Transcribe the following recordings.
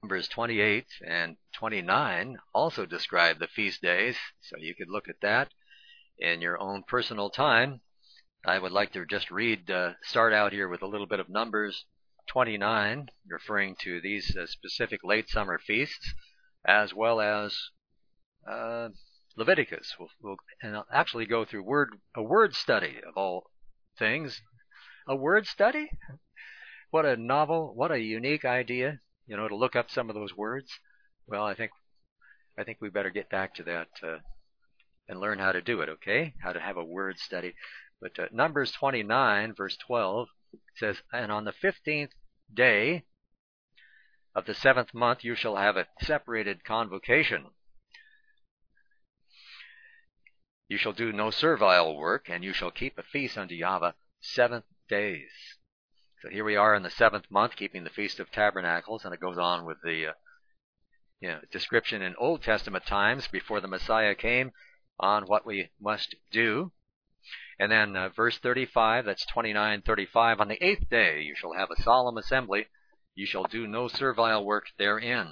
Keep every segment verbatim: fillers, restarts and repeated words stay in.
Numbers twenty-eight and twenty-nine also describe the feast days, so you could look at that in your own personal time. I would like to just read, uh, start out here with a little bit of Numbers twenty-nine, referring to these uh, specific late summer feasts, as well as uh, Leviticus. We'll, we'll and I'll actually go through word a word study of all things. A word study? What a novel, what a unique idea, you know, to look up some of those words. Well, I think I think we better get back to that uh, and learn how to do it, okay? How to have a word study. But uh, Numbers twenty-nine, verse twelve, says, "And on the fifteenth day of the seventh month you shall have a separated convocation. You shall do no servile work, and you shall keep a feast unto Yahweh seven days." So here we are in the seventh month, keeping the Feast of Tabernacles, and it goes on with the uh, you know, description in Old Testament times before the Messiah came on what we must do. And then uh, verse thirty-five, that's twenty-nine thirty-five, "On the eighth day you shall have a solemn assembly. You shall do no servile work therein."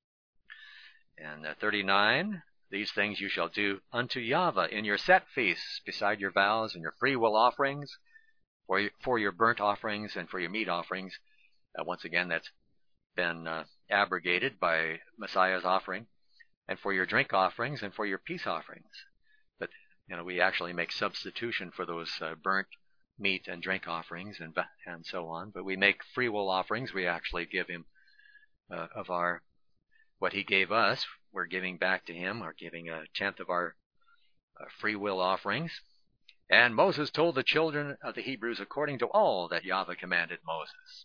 And uh, thirty-nine, "These things you shall do unto Yahweh in your set feasts, beside your vows and your freewill offerings, for your, for your burnt offerings and for your meat offerings." Uh, once again, that's been uh, abrogated by Messiah's offering. "And for your drink offerings and for your peace offerings." But, you know, we actually make substitution for those uh, burnt meat and drink offerings and and so on. But we make freewill offerings. We actually give him uh, of our what he gave us. We're giving back to him. We're giving a tenth of our uh, freewill offerings. "And Moses told the children of the Hebrews according to all that Yahweh commanded Moses."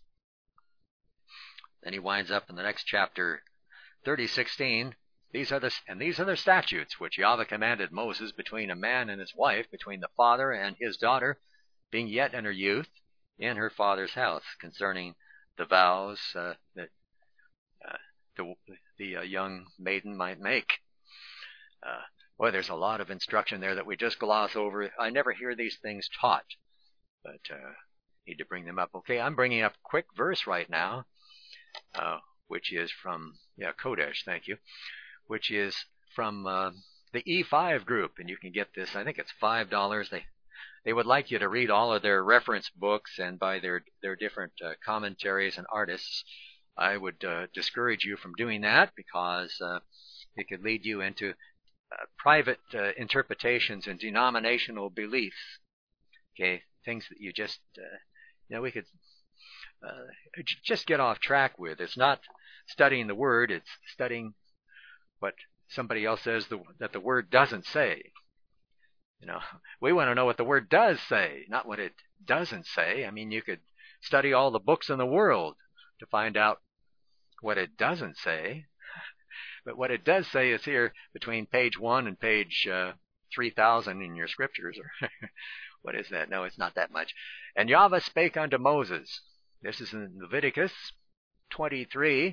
Then he winds up in the next chapter, thirty sixteen. These are the and these are the statutes which Yahweh commanded Moses between a man and his wife, between the father and his daughter, being yet in her youth, in her father's house, concerning the vows uh, that uh, the, the uh, young maiden might make. Uh, boy, there's a lot of instruction there that we just gloss over. I never hear these things taught, but uh, need to bring them up. Okay, I'm bringing up a quick verse right now, uh, which is from, yeah, Kodesh, thank you, which is from uh, the E five group, and you can get this, I think it's five dollars. They they would like you to read all of their reference books and buy their, their different uh, commentaries and artists. I would uh, discourage you from doing that because uh, it could lead you into uh, private uh, interpretations and denominational beliefs. Okay, things that you just, uh, you know, we could uh, just get off track with. It's not studying the Word, it's studying what somebody else says the, that the Word doesn't say. You know, we want to know what the Word does say, not what it doesn't say. I mean, you could study all the books in the world to find out what it doesn't say. But what it does say is here between page one and page uh, three thousand in your scriptures. Or what is that? No, it's not that much. "And Yahweh spake unto Moses." This is in Leviticus twenty-three.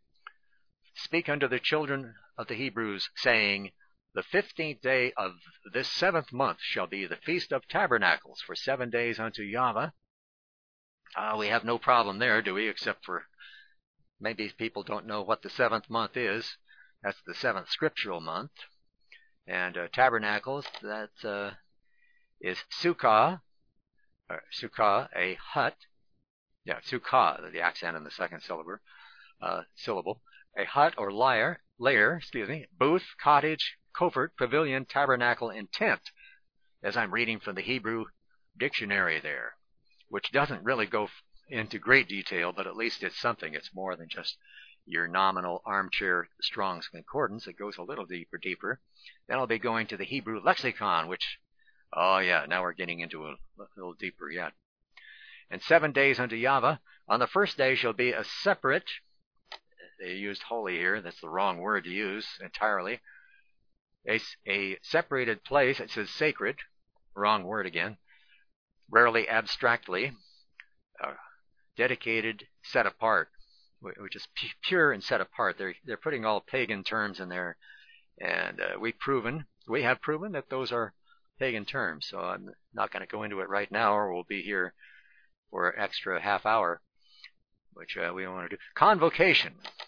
"Speak unto the children of the Hebrews, saying, The fifteenth day of this seventh month shall be the Feast of Tabernacles for seven days unto Yahweh." Ah, we have no problem there, do we? Except for maybe people don't know what the seventh month is. That's the seventh scriptural month. And uh, Tabernacles, that uh, is Sukkah, or Sukkah, a hut. Yeah, Sukkah, the accent in the second syllable. Uh, syllable. A hut or lair, lair, excuse me, booth, cottage, covert, pavilion, tabernacle, and tent, as I'm reading from the Hebrew dictionary there, which doesn't really go into great detail, but at least it's something. It's more than just your nominal armchair Strong's Concordance. It goes a little deeper, deeper. Then I'll be going to the Hebrew lexicon, which, oh yeah, now we're getting into a, a little deeper yet. "And seven days unto Yahweh. On the first day shall be a separate," they used holy here, that's the wrong word to use entirely, a, a separated place, it says sacred, wrong word again, rarely abstractly, uh, dedicated, set apart, which is pure and set apart. They're, they're putting all pagan terms in there, and uh, we've proven, we have proven that those are pagan terms, so I'm not going to go into it right now, or we'll be here for an extra half hour, which uh, we don't want to do. Convocation.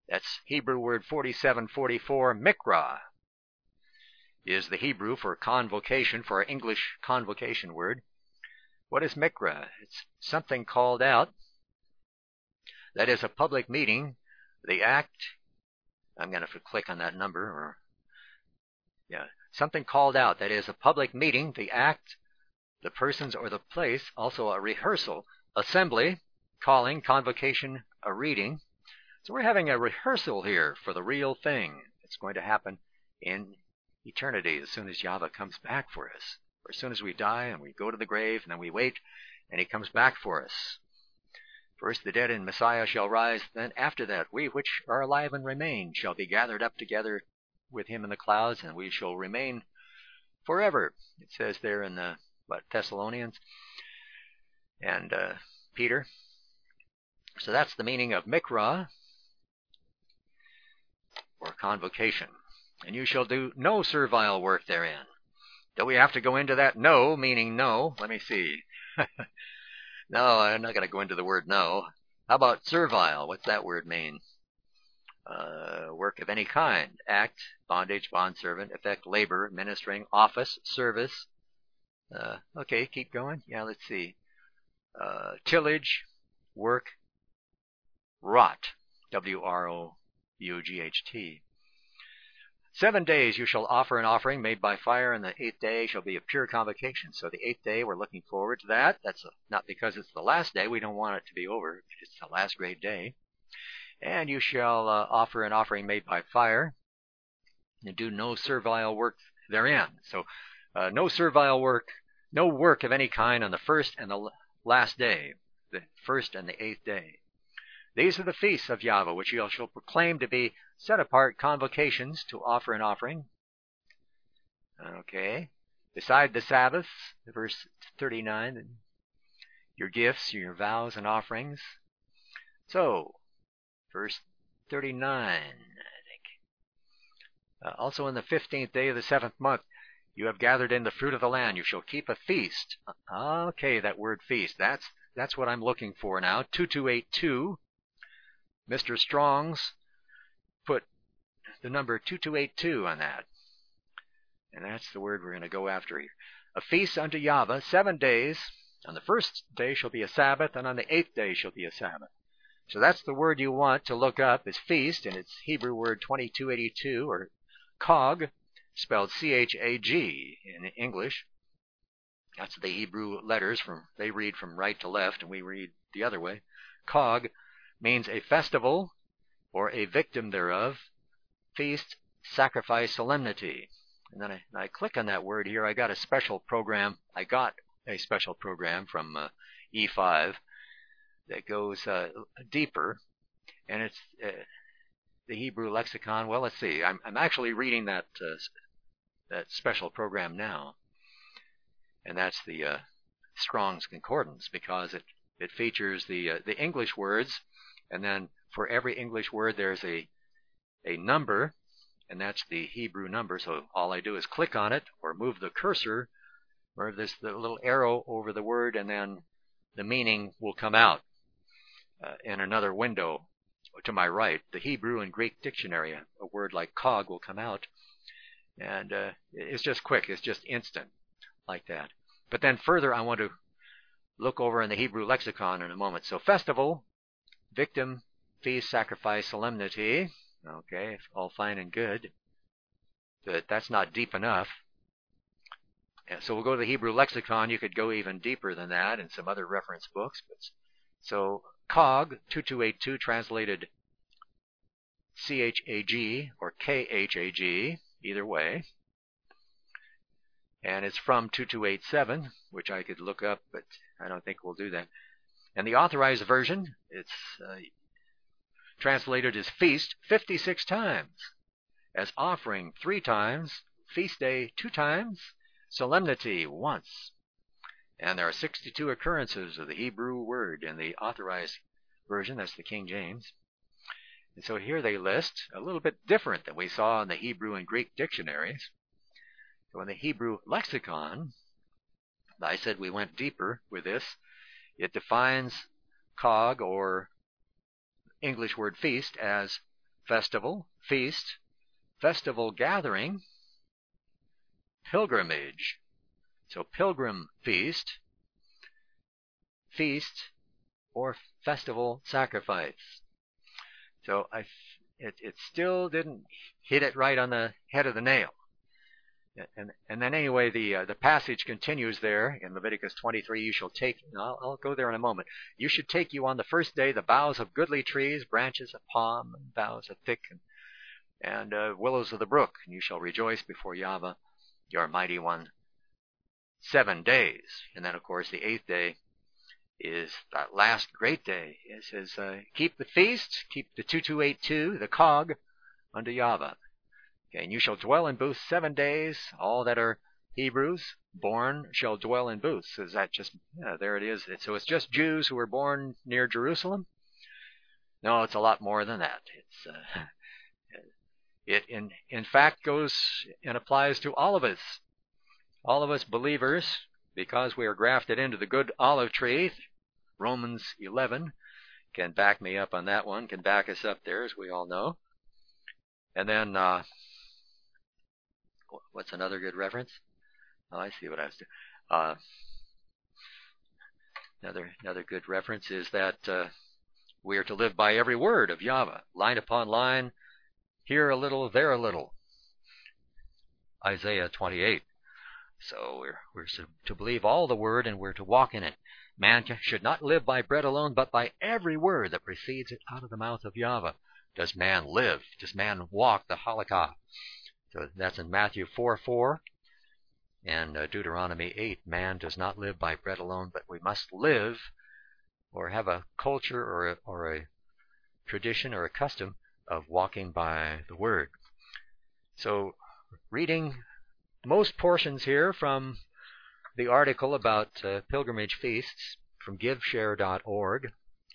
That's Hebrew word forty-seven forty-four, mikra, is the Hebrew for convocation, for our English convocation word. What is mikra? It's something called out. That is a public meeting. The act, I'm going to have to click on that number, or yeah, something called out. That is a public meeting, the act, the persons or the place, also a rehearsal, assembly, calling, convocation, a reading. So we're having a rehearsal here for the real thing. It's going to happen in eternity as soon as Yahweh comes back for us. Or as soon as we die and we go to the grave and then we wait and he comes back for us. First the dead in Messiah shall rise, then after that we which are alive and remain shall be gathered up together with him in the clouds, and we shall remain forever. It says there in the what, Thessalonians and uh, Peter. So that's the meaning of mikra, or convocation. And you shall do no servile work therein. Do we have to go into that no, meaning no? Let me see. No, I'm not going to go into the word no. How about servile? What's that word mean? Uh, work of any kind. Act, bondage, bondservant, effect, labor, ministering, office, service. Uh, okay, keep going. Yeah, let's see. Uh, tillage, work, rot. W R O U G H T. Seven days you shall offer an offering made by fire, and the eighth day shall be a pure convocation. So the eighth day, we're looking forward to that. That's a, not because it's the last day. We don't want it to be over. It's the last great day. And you shall uh, offer an offering made by fire, and do no servile work therein. So uh, no servile work, no work of any kind on the first and the last day, the first and the eighth day. These are the feasts of Yahweh, which you shall proclaim to be set apart convocations to offer an offering. Okay. Beside the Sabbaths, verse thirty-nine, your gifts, your vows and offerings. So, verse thirty-nine, I think. Uh, also in the fifteenth day of the seventh month, you have gathered in the fruit of the land. You shall keep a feast. Okay, that word feast. That's that's what I'm looking for now. two two eight two. Mister Strong's put the number two two eight two on that. And that's the word we're going to go after here. A feast unto Yahweh, seven days. On the first day shall be a Sabbath, and on the eighth day shall be a Sabbath. So that's the word you want to look up, is feast, and it's Hebrew word twenty-two eighty-two, or Chag, spelled C H A G in English. That's the Hebrew letters. From they read from right to left, and we read the other way. Chag means a festival, or a victim thereof, feast, sacrifice, solemnity. And then I, and I click on that word here. I got a special program. I got a special program from uh, E five that goes uh, deeper, and it's uh, the Hebrew lexicon. Well, let's see. I'm, I'm actually reading that uh, that special program now, and that's the uh, Strong's Concordance, because it it features the uh, the English words, and then for every English word there's a a number, and that's the Hebrew number. So all I do is click on it, or move the cursor, or this the little arrow over the word, and then the meaning will come out uh, in another window to my right. The Hebrew and Greek dictionary, a word like Chag will come out, and uh, it's just quick. It's just instant, like that. But then further, I want to look over in the Hebrew lexicon in a moment. So festival, victim, feast, sacrifice, solemnity. Okay, all fine and good, but that's not deep enough. And so we'll go to the Hebrew lexicon. You could go even deeper than that in some other reference books. But so Chag, two two eight two, translated C H A G or K H A G, either way. And it's from two two eight seven, which I could look up, but I don't think we'll do that. And the authorized version, it's uh, translated as feast fifty-six times, as offering three times, feast day two times, solemnity once. And there are sixty-two occurrences of the Hebrew word in the authorized version. That's the King James. And so here they list a little bit different than we saw in the Hebrew and Greek dictionaries. So in the Hebrew lexicon, I said we went deeper with this. It defines Chag, or English word feast, as festival, feast, festival gathering, pilgrimage. So pilgrim feast, feast, or festival sacrifice. So I, it, it still didn't hit it right on the head of the nail. And, and then anyway, the uh, the passage continues there in Leviticus twenty-three. You shall take, I'll, I'll go there in a moment. You should take you on the first day the boughs of goodly trees, branches of palm, and boughs of thick, and, and uh, willows of the brook, and you shall rejoice before Yahweh, your mighty one, seven days. And then, of course, the eighth day is that last great day. It says, uh, keep the feast, keep the two two eight two, the cog, unto Yahweh. Okay, and you shall dwell in booths seven days. All that are Hebrews born shall dwell in booths. Is that just, yeah, there it is. So it's just Jews who were born near Jerusalem? No, it's a lot more than that. It's uh, it in in fact goes and applies to all of us. All of us believers, because we are grafted into the good olive tree. Romans eleven can back me up on that one, can back us up there, as we all know. And then, uh, what's another good reference? Oh, I see what I was doing. Uh, another another good reference is that uh, we are to live by every word of Yahweh, line upon line, here a little, there a little. Isaiah twenty-eight. So we're we're to believe all the word, and we're to walk in it. Man should not live by bread alone, but by every word that proceeds out of the mouth of Yahweh. Does man live? Does man walk the halakha? So that's in Matthew four four and uh, Deuteronomy eight. Man does not live by bread alone, but we must live or have a culture or a, or a tradition or a custom of walking by the word. So reading most portions here from the article about uh, pilgrimage feasts from give share dot org.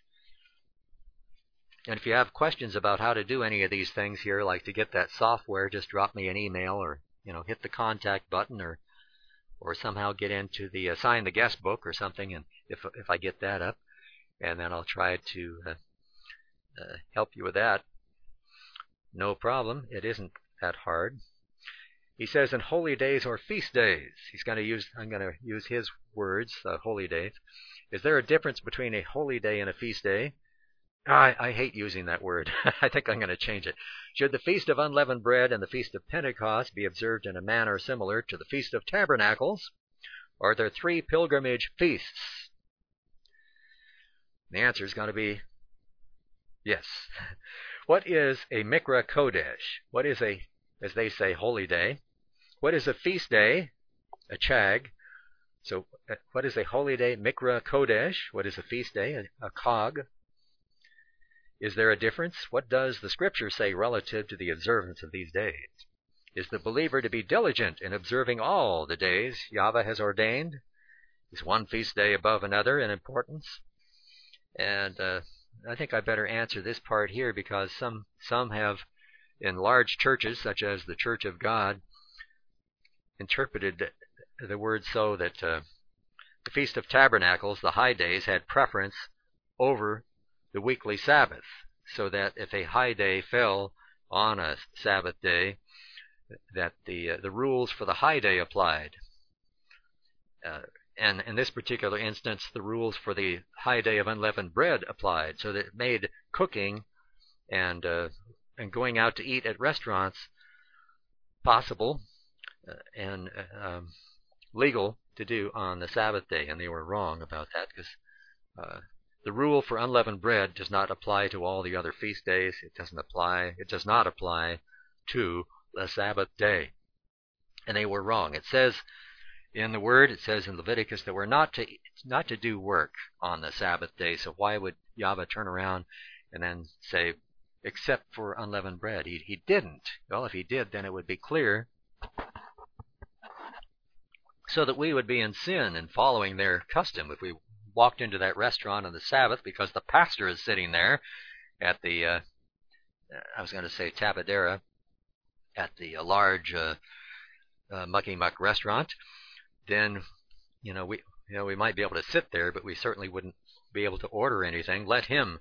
And if you have questions about how to do any of these things here, like to get that software, just drop me an email, or you know, hit the contact button, or or somehow get into the uh, sign the guest book or something. And if if I get that up, and then I'll try to uh, uh, help you with that. No problem. It isn't that hard. He says in holy days or feast days. He's going to use. I'm going to use his words. Uh, holy days. Is there a difference between a holy day and a feast day? I, I hate using that word. I think I'm going to change it. Should the Feast of Unleavened Bread and the Feast of Pentecost be observed in a manner similar to the Feast of Tabernacles? Or are there three pilgrimage feasts? The answer is going to be yes. What is a Mikra Kodesh? What is a, as they say, holy day? What is a feast day? A chag. So what is a holy day? Mikra Kodesh. What is a feast day? A, a kog. Is there a difference? What does the Scripture say relative to the observance of these days? Is the believer to be diligent in observing all the days Yahweh has ordained? Is one feast day above another in importance? And uh, I think I better answer this part here, because some some have, in large churches, such as the Church of God, interpreted the word so that uh, the Feast of Tabernacles, the high days, had preference over the weekly Sabbath, so that if a high day fell on a Sabbath day, that the uh, the rules for the high day applied. Uh, and in this particular instance, the rules for the high day of unleavened bread applied, so that it made cooking and uh, and going out to eat at restaurants possible uh, and uh, um, legal to do on the Sabbath day. And they were wrong about that, because uh, the rule for unleavened bread does not apply to all the other feast days. It doesn't apply. It does not apply to the Sabbath day. And they were wrong. It says in the Word, it says in Leviticus that we're not to not to do work on the Sabbath day. So why would Yahweh turn around and then say, except for unleavened bread? He, he didn't. Well, if he did, then it would be clear, so that we would be in sin in following their custom. If we walked into that restaurant on the Sabbath because the pastor is sitting there at the, uh, I was going to say Tabadera, at the uh, large uh, uh, Mucky Muck restaurant, then, you know, we you know we might be able to sit there, but we certainly wouldn't be able to order anything. Let him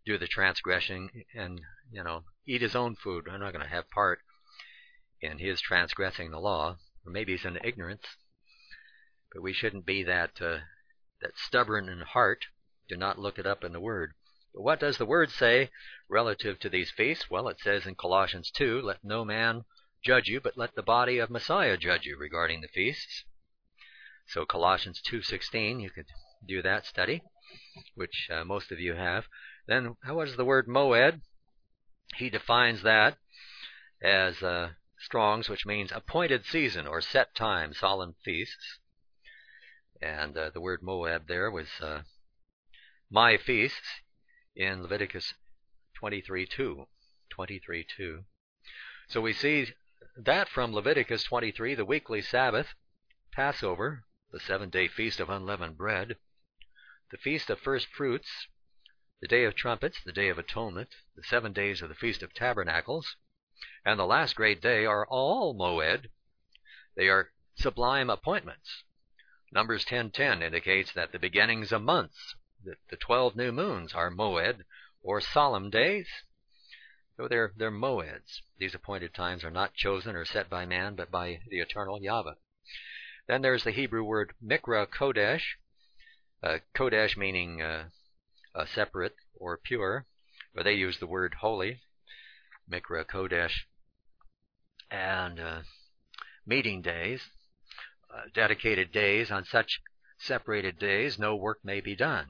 do the transgression and, you know, eat his own food. I'm not going to have part in his transgressing the law. Or maybe he's in ignorance. But we shouldn't be that uh, that stubborn in heart. Do not look it up in the Word. But what does the Word say relative to these feasts? Well, it says in Colossians two, let no man judge you, but let the body of Messiah judge you regarding the feasts. So Colossians two sixteen, you could do that study, which uh, most of you have. Then, how is the word moed? He defines that as uh, Strong's, which means appointed season or set time, solemn feasts. And uh, the word moed there was uh, my feasts in Leviticus twenty-three two. twenty-three two. So we see that from Leviticus twenty-three, the weekly Sabbath, Passover, the seven-day feast of unleavened bread, the feast of first fruits, the day of trumpets, the day of atonement, the seven days of the Feast of Tabernacles, and the last great day are all moed. They are sublime appointments. Numbers ten ten indicates that the beginnings of months, that the twelve new moons, are moed, or solemn days. So they're, they're moeds. These appointed times are not chosen or set by man, but by the eternal Yahweh. Then there's the Hebrew word mikra kodesh, uh, kodesh meaning uh, uh, separate or pure, or they use the word holy, mikra kodesh, and uh, meeting days, uh, dedicated days. On such separated days, no work may be done.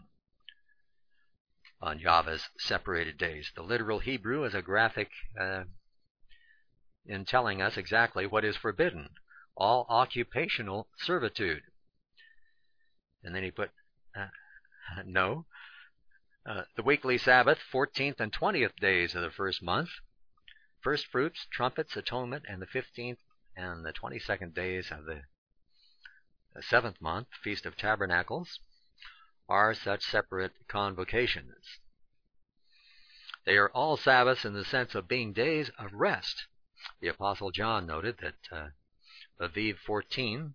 On Yahweh's separated days. The literal Hebrew is a graphic uh, in telling us exactly what is forbidden. All occupational servitude. And then he put, uh, no. Uh, the weekly Sabbath, fourteenth and twentieth days of the first month. First fruits, trumpets, atonement, and the fifteenth and the twenty-second days of the, the seventh month, Feast of Tabernacles, are such separate convocations. They are all Sabbaths in the sense of being days of rest. The Apostle John noted that uh, Aviv fourteen,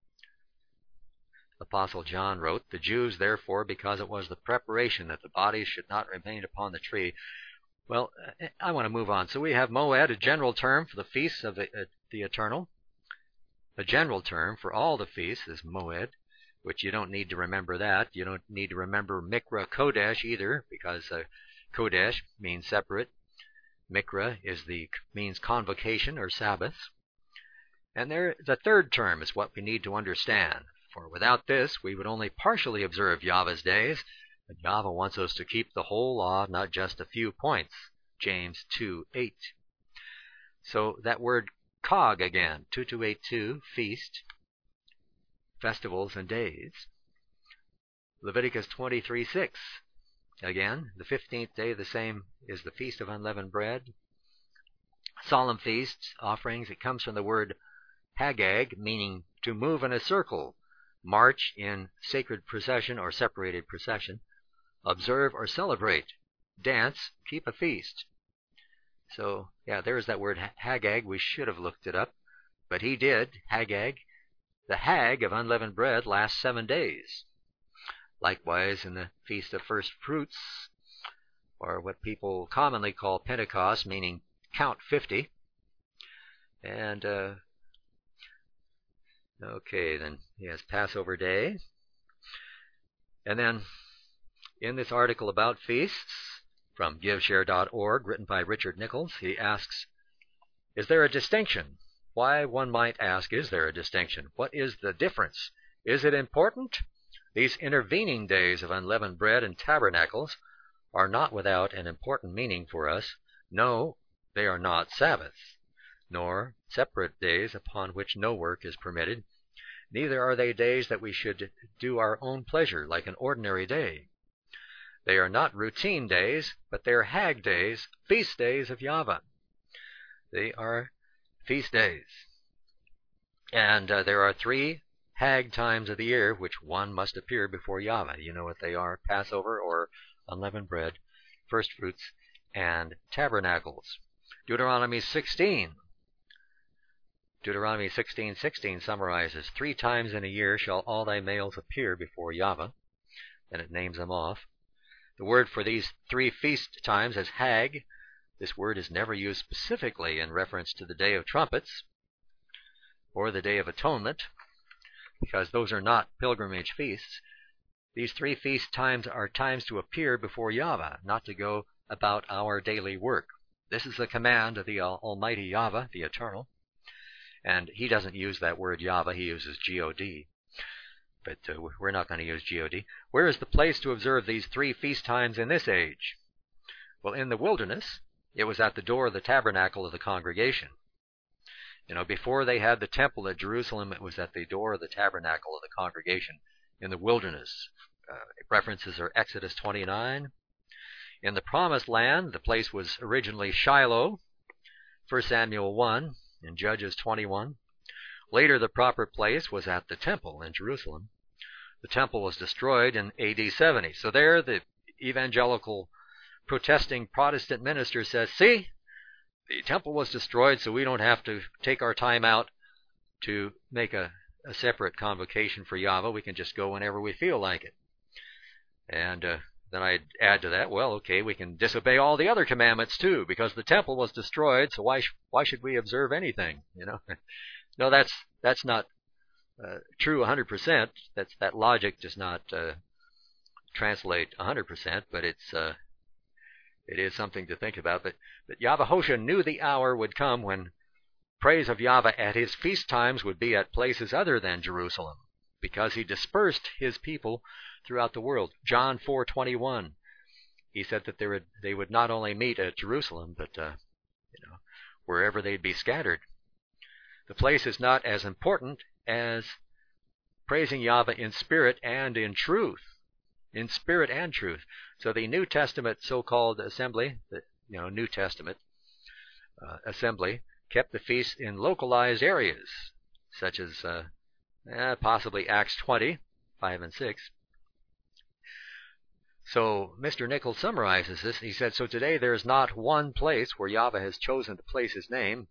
Apostle John wrote, the Jews, therefore, because it was the preparation that the bodies should not remain upon the tree. Well, I want to move on. So we have moed, a general term for the feasts of the, uh, the eternal. A general term for all the feasts is moed, which you don't need to remember that. You don't need to remember mikra kodesh either, because uh, kodesh means separate. Mikra is the means convocation or Sabbath. And there, the third term is what we need to understand. For without this, we would only partially observe Yahweh's days. But Yahweh wants us to keep the whole law, not just a few points. James two eight. So that word kag again, two two eight two, feast, festivals and days. Leviticus twenty-three six. Again, the fifteenth day, the same is the Feast of Unleavened Bread. Solemn feasts, offerings, it comes from the word hagag, meaning to move in a circle, march in sacred procession or separated procession, observe or celebrate, dance, keep a feast. So, yeah, there's that word hagag. We should have looked it up, but he did, hagag. The hag of unleavened bread lasts seven days. Likewise, in the Feast of First Fruits, or what people commonly call Pentecost, meaning count fifty. And, uh, okay, then he has Passover Day. And then, in this article about feasts, from give share dot org, written by Richard Nichols, he asks, is there a distinction? Why, one might ask, is there a distinction? What is the difference? Is it important? These intervening days of unleavened bread and tabernacles are not without an important meaning for us. No, they are not Sabbaths, nor separate days upon which no work is permitted. Neither are they days that we should do our own pleasure like an ordinary day. They are not routine days, but they are hag days, feast days of Yahweh. They are feast days. And uh, there are three hag times of the year which one must appear before Yahweh. You know what they are: Passover or unleavened bread, first fruits, and tabernacles. Deuteronomy sixteen. Deuteronomy sixteen sixteen summarizes, three times in a year shall all thy males appear before Yahweh. And it names them off. The word for these three feast times is Hag. This word is never used specifically in reference to the Day of Trumpets or the Day of Atonement, because those are not pilgrimage feasts. These three feast times are times to appear before Yahweh, not to go about our daily work. This is the command of the Almighty Yahweh, the Eternal. And he doesn't use that word Yahweh, he uses G O D. But uh, we're not going to use G O D. Where is the place to observe these three feast times in this age? Well, in the wilderness, it was at the door of the tabernacle of the congregation. You know, before they had the temple at Jerusalem, it was at the door of the tabernacle of the congregation in the wilderness. Uh, references are Exodus twenty-nine. In the Promised Land, the place was originally Shiloh, First Samuel one, and Judges twenty-one. Later, the proper place was at the temple in Jerusalem. The temple was destroyed in A D seventy. So there, the evangelical protesting Protestant minister says, see, the temple was destroyed, so we don't have to take our time out to make a, a separate convocation for Yahweh. We can just go whenever we feel like it. And uh, then I'd add to that, well, okay, we can disobey all the other commandments too, because the temple was destroyed, so why sh- why should we observe anything? You know, no, that's that's not uh, true one hundred percent. That's that logic does not uh, translate one hundred percent, but it's uh, it is something to think about. But but Yahweh knew the hour would come when praise of Yahweh at his feast times would be at places other than Jerusalem, because he dispersed his people throughout the world. John four twenty-one, he said that they would they would not only meet at Jerusalem, but uh, you know, wherever they'd be scattered. The place is not as important as praising Yahweh in spirit and in truth, in spirit and truth. So the New Testament so-called assembly, the you know New Testament uh, assembly, kept the feast in localized areas, such as uh, eh, possibly Acts twenty, five and six. So Mister Nichols summarizes this. He said, so today there is not one place where Yahweh has chosen to place his name.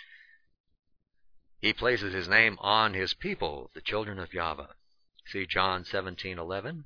He places his name on his people, the children of Yahweh. See John seventeen eleven.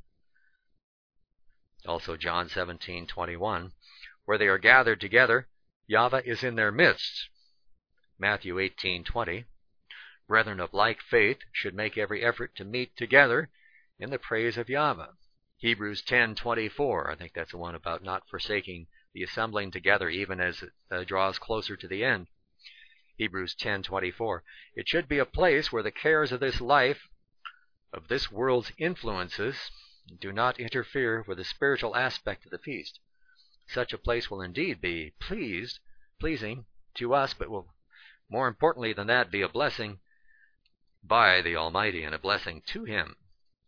Also John seventeen twenty-one. Where they are gathered together, Yahweh is in their midst. Matthew eighteen twenty. Brethren of like faith should make every effort to meet together in the praise of Yahweh. Hebrews ten twenty-four, I think that's the one about not forsaking the assembling together even as it uh, draws closer to the end. Hebrews ten twenty-four. It should be a place where the cares of this life, of this world's influences, do not interfere with the spiritual aspect of the feast. Such a place will indeed be pleased, pleasing to us, but will, more importantly than that, be a blessing by the Almighty and a blessing to Him.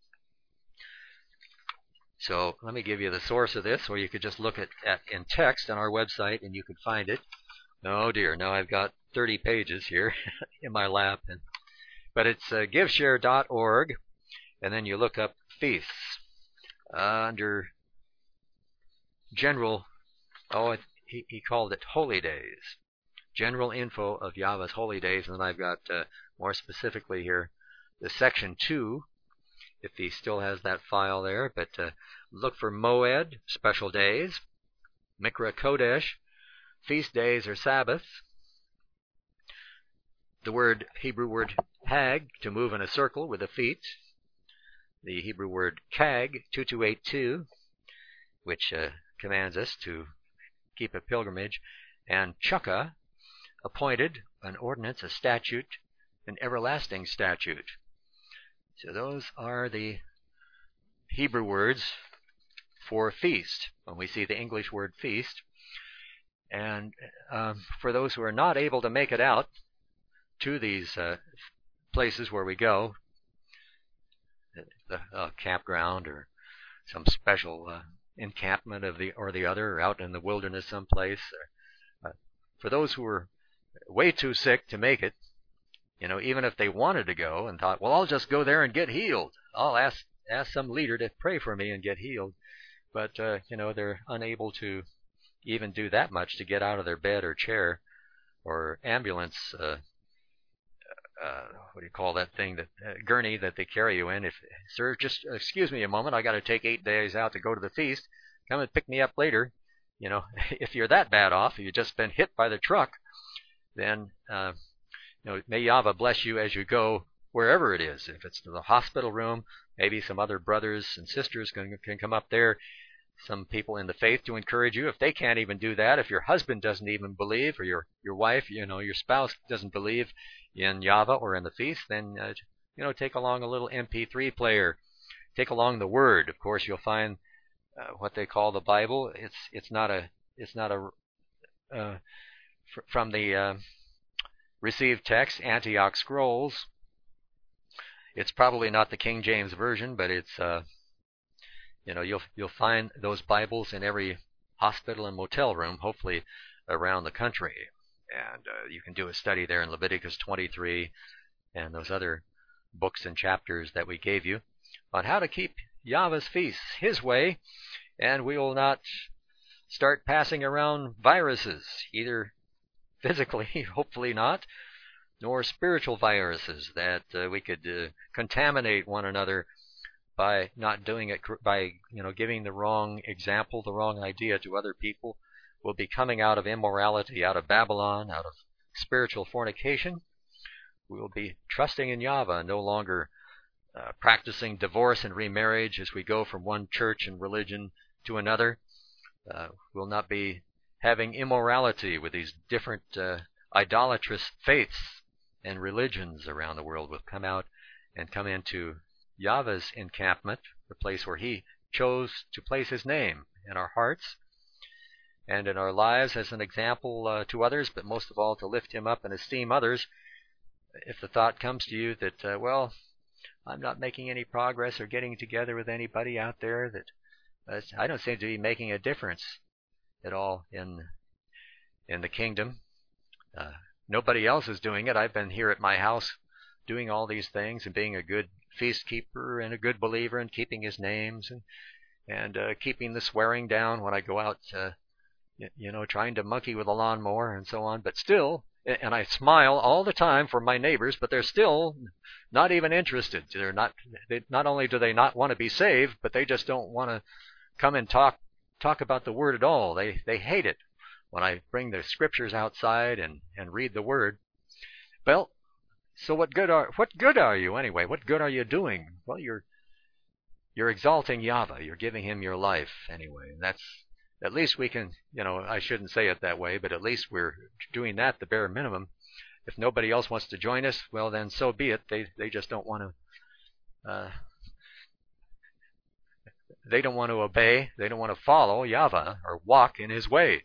So let me give you the source of this, or you could just look at, at in text on our website and you could find it. Oh dear, now I've got thirty pages here in my lap. And, but it's uh, giveshare dot org, and then you look up feasts uh, under general, oh, it, he, he called it holy days. General info of Yahweh's holy days, and then I've got uh, more specifically here the section two, if he still has that file there, but uh, look for Moed, special days, Mikra Kodesh, feast days or Sabbaths. The word, Hebrew word Hag, to move in a circle with the feet. The Hebrew word Kag, two two eight two, which uh, commands us to keep a pilgrimage. And Chukka, appointed, an ordinance, a statute, an everlasting statute. So those are the Hebrew words for feast, when we see the English word feast. And um, for those who are not able to make it out to these uh, places where we go, the uh, campground or some special uh, encampment of the or the other, or out in the wilderness someplace, or, uh, for those who are way too sick to make it, you know, even if they wanted to go and thought, well, I'll just go there and get healed. I'll ask ask some leader to pray for me and get healed. But, uh, you know, they're unable to even do that much to get out of their bed or chair or ambulance, uh, uh, what do you call that thing, that uh, gurney that they carry you in. If, sir, just excuse me a moment, I got to take eight days out to go to the feast. come and pick me up later. You know, if you're that bad off, if you've just been hit by the truck, then uh, you know, may Yahweh bless you as you go wherever it is. If it's to the hospital room, maybe some other brothers and sisters can, can come up there, some people in the faith to encourage you. If they can't even do that, if your husband doesn't even believe, or your, your wife, you know, your spouse doesn't believe in Yahweh or in the feast, then, uh, you know, take along a little M P three player. Take along the Word. Of course, you'll find uh, what they call the Bible. It's it's not a it's not a uh, fr- from the uh, received text, Antioch Scrolls. It's probably not the King James Version, but it's uh, you know you'll you'll find those Bibles in every hospital and motel room, hopefully around the country, and uh, you can do a study there in Leviticus twenty-three and those other books and chapters that we gave you on how to keep Yahweh's feasts His way, and we will not start passing around viruses, either physically, hopefully not, nor spiritual viruses that uh, we could uh, contaminate one another by not doing it, by you know giving the wrong example, the wrong idea to other people. We'll be coming out of immorality, out of Babylon, out of spiritual fornication. We will be trusting in Yahweh, no longer uh, practicing divorce and remarriage as we go from one church and religion to another. Uh, we'll not be having immorality with these different uh, idolatrous faiths and religions around the world. We'll come out and come into Yahweh's encampment, the place where He chose to place His name in our hearts and in our lives as an example uh, to others, but most of all to lift Him up and esteem others. If the thought comes to you that, uh, well, I'm not making any progress or getting together with anybody out there, that uh, I don't seem to be making a difference at all in in the kingdom. Uh, nobody else is doing it. I've been here at my house doing all these things and being a good feast keeper and a good believer and keeping His names and and uh, keeping the swearing down when I go out, uh, you know, trying to monkey with a lawnmower and so on. But still, and I smile all the time for my neighbors, but they're still not even interested. They're not. They, not only do they not want to be saved, but they just don't want to come and talk talk about the Word at all. They they hate it when I bring the Scriptures outside and, and read the Word. Well, so what good are what good are you anyway? What good are you doing? Well, you're you're exalting Yahweh. You're giving Him your life anyway. And that's at least we can, you know, I shouldn't say it that way, but at least we're doing that, the bare minimum. If nobody else wants to join us, well, then so be it. They they just don't want to. Uh, they don't want to obey. They don't want to follow Yahweh or walk in His ways.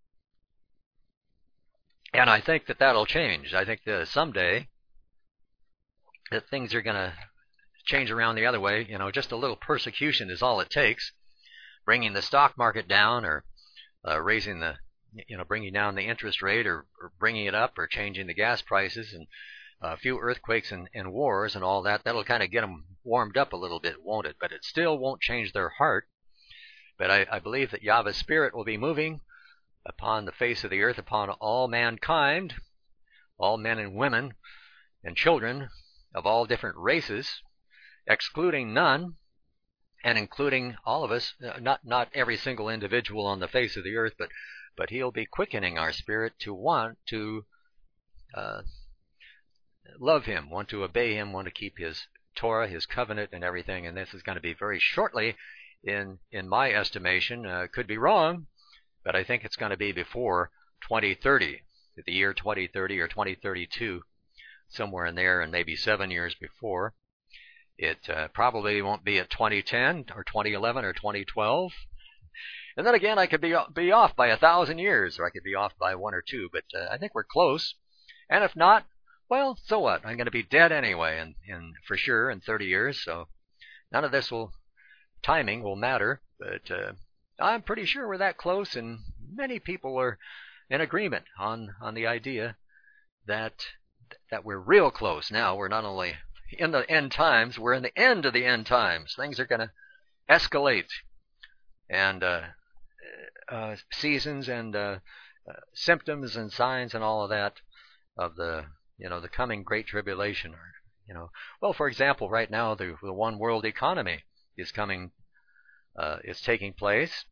And I think that that'll change. I think that someday that things are going to change around the other way. You know, just a little persecution is all it takes. Bringing the stock market down, or uh, raising the, you know, bringing down the interest rate, or, or bringing it up, or changing the gas prices, and a few earthquakes and, and wars and all that. That'll kind of get them warmed up a little bit, won't it? But it still won't change their heart. But I, I believe that Yahweh's Spirit will be moving upon the face of the earth, upon all mankind, all men and women and children of all different races, excluding none, and including all of us, not not every single individual on the face of the earth, but but He'll be quickening our spirit to want to uh, love Him, want to obey Him, want to keep His Torah, His covenant, and everything. And this is going to be very shortly, in in my estimation. Uh, could be wrong, but I think it's going to be before twenty thirty, the year twenty thirty or twenty thirty-two, somewhere in there, and maybe seven years before. It uh, probably won't be at twenty ten or twenty eleven or twenty twelve. And then again, I could be be off by a thousand years, or I could be off by one or two. But uh, I think we're close. And if not, well, so what? I'm going to be dead anyway, and in, in, for sure, in thirty years. So none of this will, timing will matter. But uh, I'm pretty sure we're that close, and many people are in agreement on on the idea that that we're real close now. We're not only in the end times, we're in the end of the end times. Things are going to escalate, and uh, uh, seasons and uh, uh, symptoms and signs and all of that of the you know the coming great tribulation. Or, you know, well, for example, right now the, the one world economy is coming, uh, is taking place,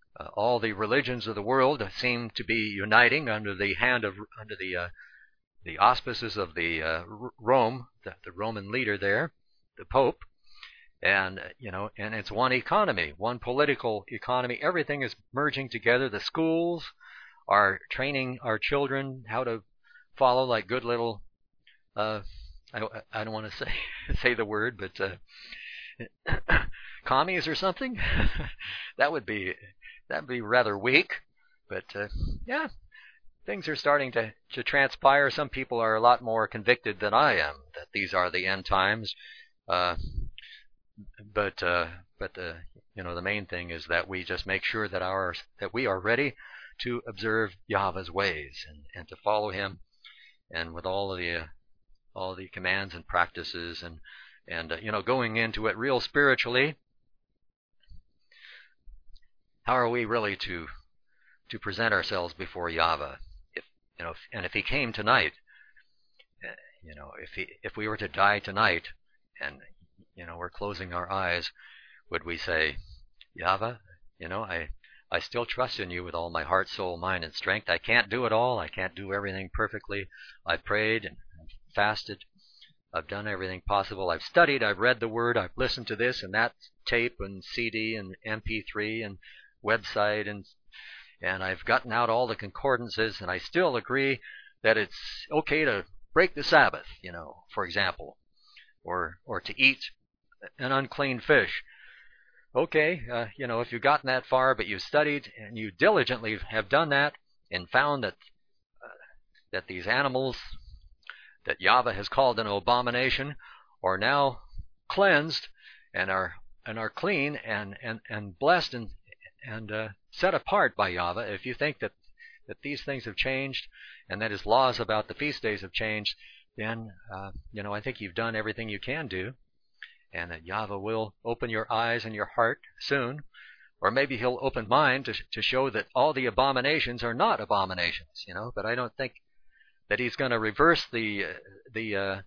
Uh, all the religions of the world seem to be uniting under the hand of under the uh, the auspices of the uh, Rome, the, the Roman leader there, the Pope, and you know, and it's one economy, one political economy. Everything is merging together. The schools are training our children how to follow like good little. Uh, I, I don't want to say say the word, but uh, commies or something. that would be that would be rather weak. But uh, yeah, things are starting to, to transpire. Some people are a lot more convicted than I am that these are the end times. Uh, but uh, but the you know the main thing is that we just make sure that our that we are ready to observe Yahweh's ways and, and to follow Him, and with all of the uh, all the commands and practices and and uh, you know going into it real spiritually. How are we really to to present ourselves before Yahweh? If you know, and if He came tonight, uh, you know, if he if we were to die tonight, and you know we're closing our eyes, would we say, Yahweh, you know, I I still trust in you with all my heart, soul, mind, and strength. I can't do it all. I can't do everything perfectly. I prayed and fasted. I've done everything possible. I've studied. I've read the Word. I've listened to this and that tape and C D and M P three and website, and and I've gotten out all the concordances, and I still agree that it's okay to break the Sabbath, you know, for example, or or to eat an unclean fish. Okay, uh, you know, if you've gotten that far, but you studied and you diligently have done that and found that uh, that these animals that Yahweh has called an abomination are now cleansed and are and are clean and and, and blessed and and uh, set apart by Yahweh. If you think that that these things have changed and that His laws about the feast days have changed, then uh, you know I think you've done everything you can do, and that Yahweh will open your eyes and your heart soon, or maybe He'll open mine to to show that all the abominations are not abominations. You know, but I don't think that He's going to reverse the uh, the uh,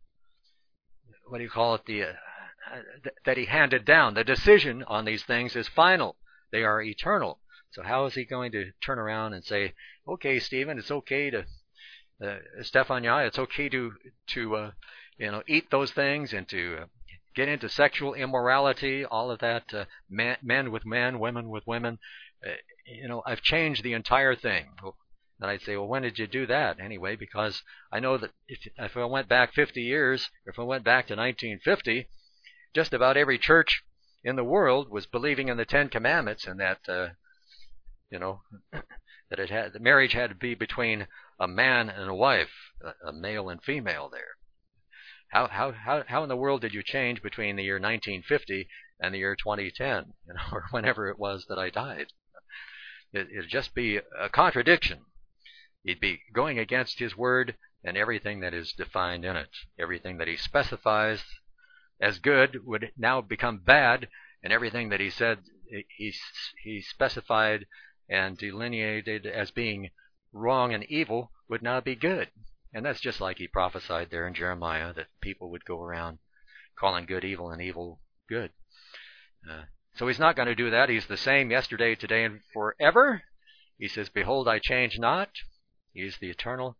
what do you call it the uh, th- that He handed down. The decision on these things is final. They are eternal. So how is He going to turn around and say, okay, Stephen, it's okay to, uh, Stefania, it's okay to, to uh, you know, eat those things and to uh, get into sexual immorality, all of that, uh, men, men with men, women with women. Uh, you know, I've changed the entire thing. And I'd say, well, when did you do that? Anyway, because I know that if, if I went back fifty years, if I went back to nineteen fifty, just about every church in the world was believing in the Ten Commandments, and that uh, you know that it had the marriage had to be between a man and a wife, a, a male and female. There, how how how how in the world did you change between the year nineteen fifty and the year twenty ten, you know, or whenever it was that I died? It, it'd just be a contradiction. He'd be going against His word and everything that is defined in it. Everything that He specifies as good would now become bad, and everything that He said he he specified and delineated as being wrong and evil would now be good. And that's just like He prophesied there in Jeremiah, that people would go around calling good evil and evil good. Uh, so He's not going to do that. He's the same yesterday, today, and forever. He says, behold, I change not. He's the eternal.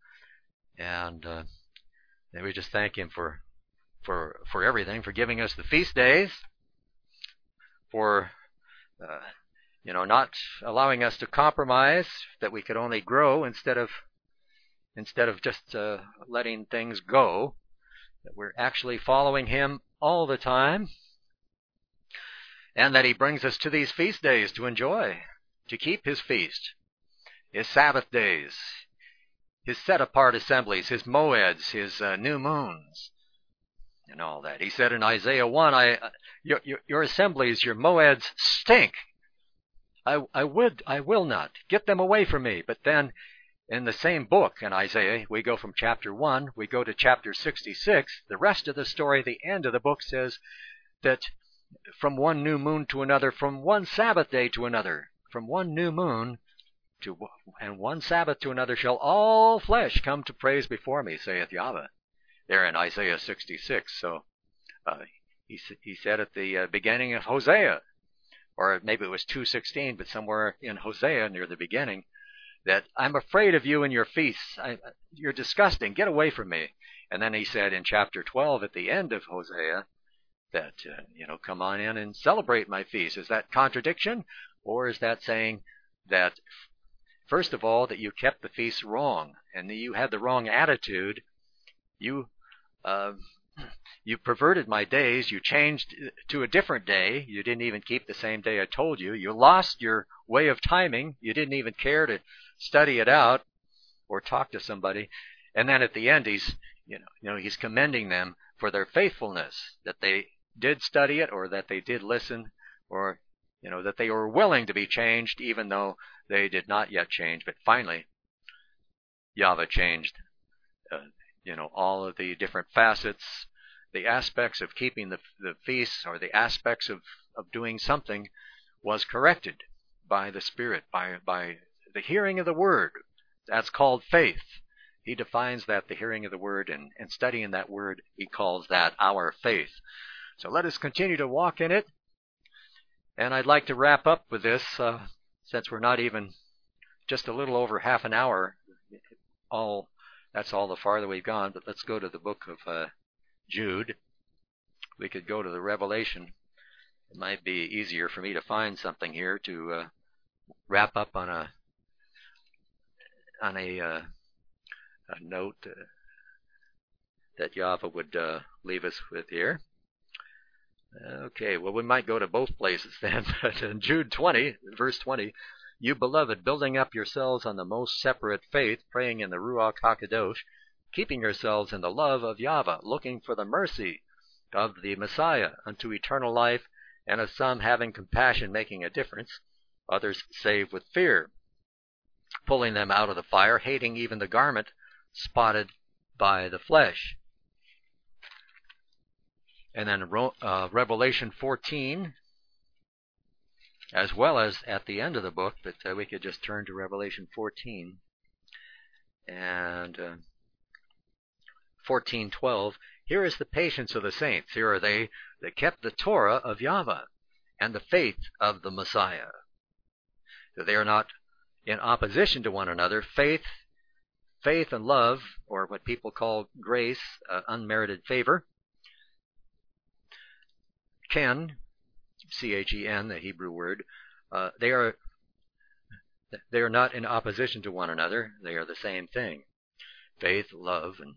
And uh, we just thank Him for for for everything, for giving us the feast days, for uh, you know not allowing us to compromise, that we could only grow instead of instead of just uh, letting things go, that we're actually following Him all the time, and that He brings us to these feast days to enjoy, to keep His feast, His Sabbath days, His set-apart assemblies, His moeds, His uh, new moons, and all that. He said in Isaiah one, I, your, your, your assemblies, your moeds stink. I, I would, I will not. Get them away from me. But then in the same book in Isaiah, we go from chapter one, we go to chapter sixty-six. The rest of the story, the end of the book says that from one new moon to another, from one Sabbath day to another, from one new moon to and one Sabbath to another, shall all flesh come to praise before me, saith Yahweh. There in Isaiah sixty-six. So uh, he he said at the uh, beginning of Hosea or maybe it was two sixteen, but somewhere in Hosea near the beginning, that I'm afraid of you and your feasts. I, you're disgusting. Get away from me. And then he said in chapter twelve at the end of Hosea that, uh, you know, come on in and celebrate my feast. Is that contradiction? Or is that saying that, first of all, that you kept the feast wrong and that you had the wrong attitude? You uh, you perverted my days. You changed to a different day. You didn't even keep the same day I told you. You lost your way of timing. You didn't even care to study it out or talk to somebody. And then at the end, he's you know you know he's commending them for their faithfulness, that they did study it, or that they did listen, or you know that they were willing to be changed even though they did not yet change. But finally, Yahweh changed uh, you know all of the different facets, the aspects of keeping the, the feasts, or the aspects of, of doing something, was corrected by the Spirit, by by the hearing of the Word. That's called faith. He defines that, the hearing of the Word, and, and studying that Word, he calls that our faith. So let us continue to walk in it. And I'd like to wrap up with this, uh, since we're not even just a little over half an hour. All that's all the farther we've gone. But let's go to the book of uh, Jude. We could go to the Revelation. It might be easier for me to find something here to uh, wrap up on a on a, uh, a note uh, that Yahweh would uh, leave us with here. Okay, well, we might go to both places then. But in Jude twenty, verse twenty, you beloved, building up yourselves on the most separate faith, praying in the Ruach HaKadosh, keeping yourselves in the love of Yahweh, looking for the mercy of the Messiah unto eternal life, and of some having compassion, making a difference, others saved with fear, pulling them out of the fire, hating even the garment spotted by the flesh. And then uh, Revelation fourteen, as well as at the end of the book, but uh, we could just turn to Revelation fourteen. And uh, fourteen twelve, here is the patience of the saints. Here are they that kept the Torah of Yahweh and the faith of the Messiah. That they are not in opposition to one another. Faith, faith and love, or what people call grace, uh, unmerited favor, Chen, C H E N, the Hebrew word, uh, they are they are not in opposition to one another. They are the same thing. Faith, love, and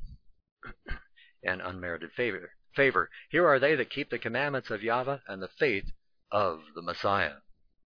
and unmerited favor. Favor. Here are they that keep the commandments of Yahweh and the faith of the Messiah.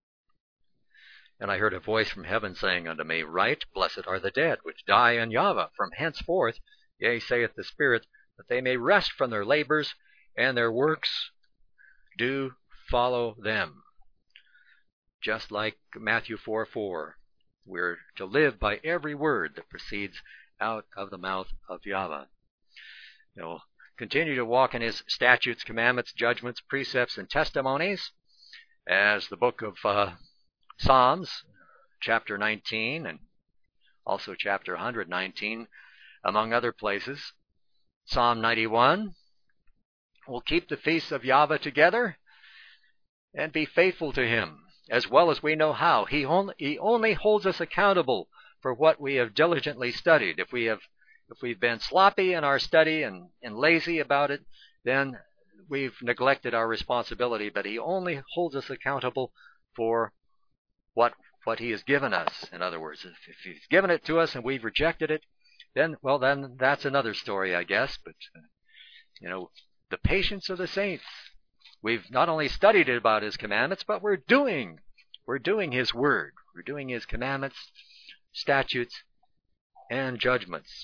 And I heard a voice from heaven saying unto me, Write, blessed are the dead which die in Yahweh from henceforth, yea, saith the Spirit, that they may rest from their labors, and their works do follow them. Just like Matthew four four, we're to live by every word that proceeds out of the mouth of Yahweh. You know, continue to walk in his statutes, commandments, judgments, precepts, and testimonies, as the book of uh, Psalms, chapter nineteen, and also chapter one nineteen, among other places. Psalm ninety-one, we'll keep the feasts of Yahweh together and be faithful to him, as well as we know how. He only, he only holds us accountable for what we have diligently studied. If we have, if we've been sloppy in our study and, and lazy about it, then we've neglected our responsibility. But he only holds us accountable for what what he has given us. In other words, if, if he's given it to us and we've rejected it, then, well, then that's another story, I guess. But, uh, you know, the patience of the saints. We've not only studied about his commandments, but we're doing. We're doing his word. We're doing his commandments, statutes, and judgments.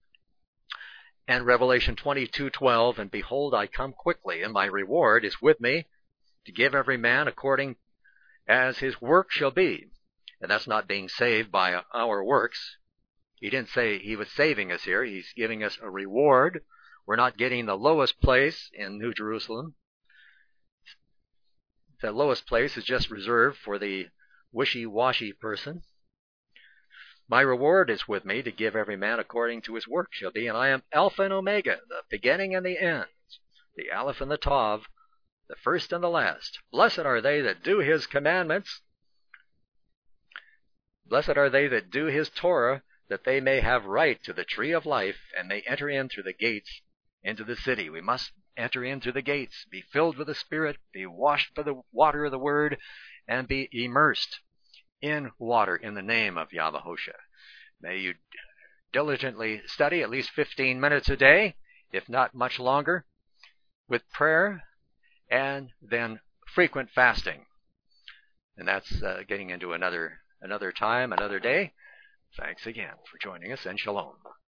And Revelation twenty-two twelve, and behold, I come quickly, and my reward is with me, to give every man according as his work shall be. And that's not being saved by our works. He didn't say he was saving us here. He's giving us a reward. We're not getting the lowest place in New Jerusalem. The lowest place is just reserved for the wishy-washy person. My reward is with me to give every man according to his work shall be, and I am Alpha and Omega, the beginning and the end, the Aleph and the Tav, the first and the last. Blessed are they that do his commandments. Blessed are they that do his Torah, that they may have right to the tree of life, and may enter in through the gates into the city. We must enter in through the gates, be filled with the Spirit, be washed by the water of the Word, and be immersed in water in the name of Yahweh-Hosha. May you diligently study at least fifteen minutes a day, if not much longer, with prayer, and then frequent fasting. And that's uh, getting into another another time, another day. Thanks again for joining us, and shalom.